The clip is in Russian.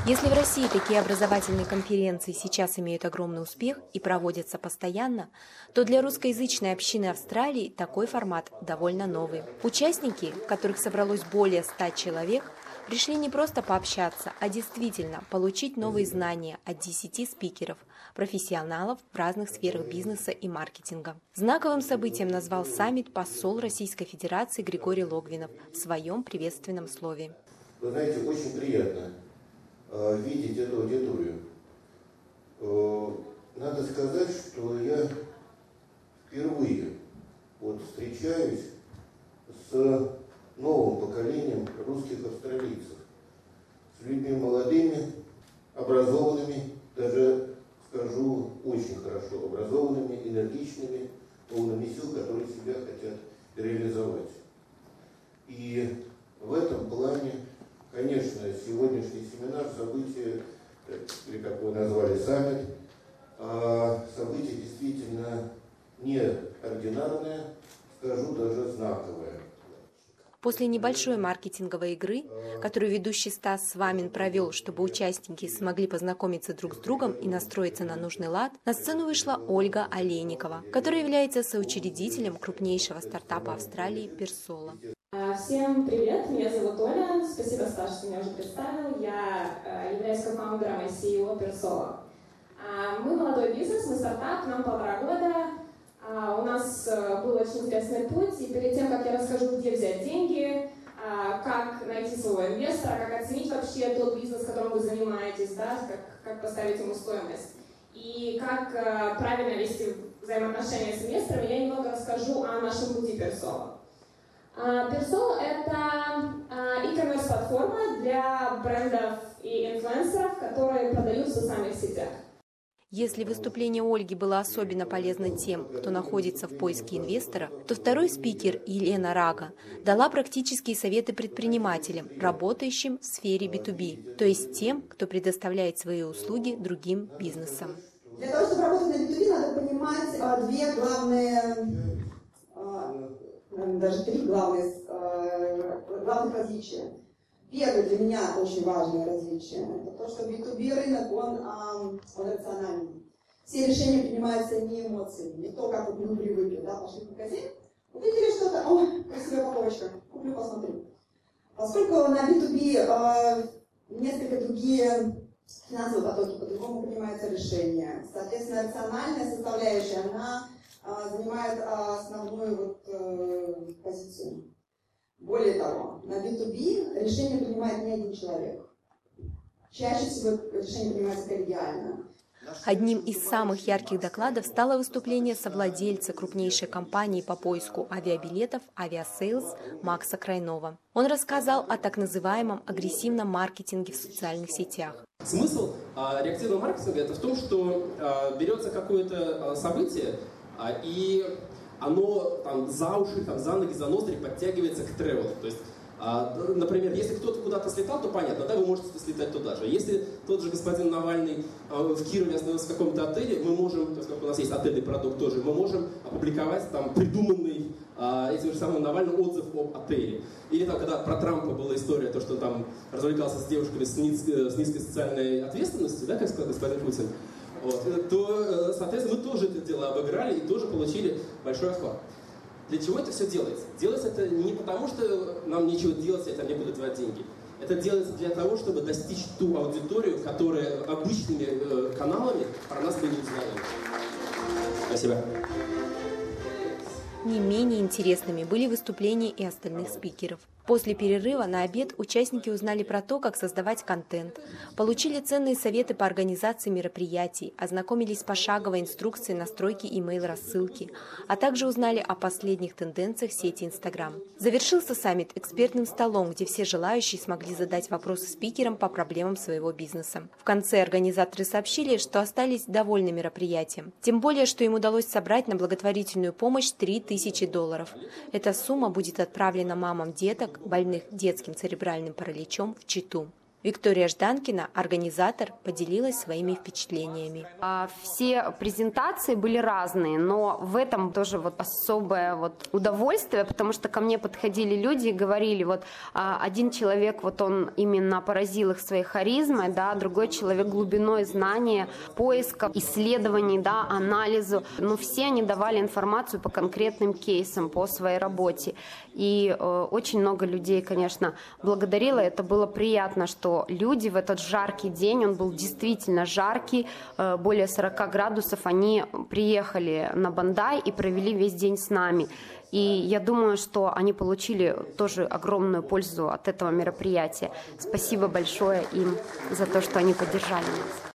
Если в России такие образовательные конференции сейчас имеют огромный успех и проводятся постоянно, то для русскоязычной общины Австралии такой формат довольно новый. Участники, в которых собралось более 100 человек, пришли не просто пообщаться, а действительно получить новые знания от 10 спикеров, профессионалов в разных сферах бизнеса и маркетинга. Знаковым событием назвал саммит посол Российской Федерации Григорий Логвинов в своем приветственном слове. Вы знаете, очень приятно видеть эту аудиторию. Надо сказать, что я впервые встречаюсь с новым поколением русских австралийцев, с людьми молодыми, образованными, даже скажу, очень хорошо образованными, энергичными, полными сил, которые себя хотят реализовать. И в этом плане, конечно, сегодняшний семинар, событие, или как вы назвали, саммит, событие действительно неординарное, скажу, даже знаковое. После небольшой маркетинговой игры, которую ведущий Стас Свамин провел, чтобы участники смогли познакомиться друг с другом и настроиться на нужный лад, на сцену вышла Ольга Олейникова, которая является соучредителем крупнейшего стартапа Австралии Персола. Всем привет, меня зовут Оля, спасибо, Стас, что меня уже представил. Я являюсь кофаундером и CEO Персола. Мы молодой бизнес, мы стартап, нам 1,5 года. У нас был очень интересный путь, и перед тем, как я расскажу, где взять деньги, как найти своего инвестора, как оценить вообще тот бизнес, которым вы занимаетесь, да, как поставить ему стоимость, и как правильно вести взаимоотношения с инвесторами, я немного расскажу о нашем пути Персола. Персола – это e-commerce платформа для брендов и инфлюенсеров, которые продают в социальных сетях. Если выступление Ольги было особенно полезно тем, кто находится в поиске инвестора, то второй спикер, Елена Рага, дала практические советы предпринимателям, работающим в сфере B2B, то есть тем, кто предоставляет свои услуги другим бизнесам. Для того, чтобы работать на B2B, надо понимать две главные, даже три главных различия. Первое для меня очень важное различие – это то, что B2B рынок, он рациональный. Все решения принимаются не эмоциями, не то, как мы привыкли, да, пошли в магазин, увидели что-то, о, красивая упаковочка, куплю, посмотрю. Поскольку на B2B несколько другие финансовые потоки, по-другому принимаются решения, соответственно, рациональная составляющая, она занимает основную позицию. Более того, на B2B решение принимает не один человек. Чаще всего решение принимается коллегиально. Одним из самых ярких докладов стало выступление совладельца крупнейшей компании по поиску авиабилетов «Авиасейлс» Макса Крайнова. Он рассказал о так называемом агрессивном маркетинге в социальных сетях. Смысл реактивного маркетинга – это в том, что берется какое-то событие, и оно за уши, за ноги, за ноздри подтягивается к тревелу. То есть, например, если кто-то куда-то слетал, то понятно, да, вы можете слетать туда же. Если тот же господин Навальный в Кирове остановился в каком-то отеле, мы можем, то есть, как у нас есть отельный продукт тоже, мы можем опубликовать там придуманный этим же самым Навальным отзыв об отеле. Или там, когда про Трампа была история, то, что он там развлекался с девушками с низкой социальной ответственностью, да, как сказал господин Путин, то, соответственно, мы тоже это дело обыграли и тоже получили большой охват. Для чего это все делается? Делается это не потому, что нам нечего делать, и там некуда девать деньги. Это делается для того, чтобы достичь ту аудиторию, которая обычными каналами про нас бы не узнала. Спасибо. Не менее интересными были выступления и остальных спикеров. После перерыва на обед участники узнали про то, как создавать контент, получили ценные советы по организации мероприятий, ознакомились с пошаговой инструкцией настройки email-рассылки, а также узнали о последних тенденциях сети Instagram. Завершился саммит экспертным столом, где все желающие смогли задать вопросы спикерам по проблемам своего бизнеса. В конце организаторы сообщили, что остались довольны мероприятием. Тем более, что им удалось собрать на благотворительную помощь $3000. Эта сумма будет отправлена мамам деток, больных детским церебральным параличом, в Читу. Виктория Жданкина, организатор, поделилась своими впечатлениями. Все презентации были разные, но в этом тоже особое удовольствие, потому что ко мне подходили люди и говорили, один человек, он именно поразил их своей харизмой, да, другой человек глубиной знания, поиска, исследований, да, анализу. Но все они давали информацию по конкретным кейсам, по своей работе. И очень много людей, конечно, благодарила. Это было приятно, что люди в этот жаркий день, он был действительно жаркий, более 40 градусов, они приехали на Бандай и провели весь день с нами. И я думаю, что они получили тоже огромную пользу от этого мероприятия. Спасибо большое им за то, что они поддержали нас.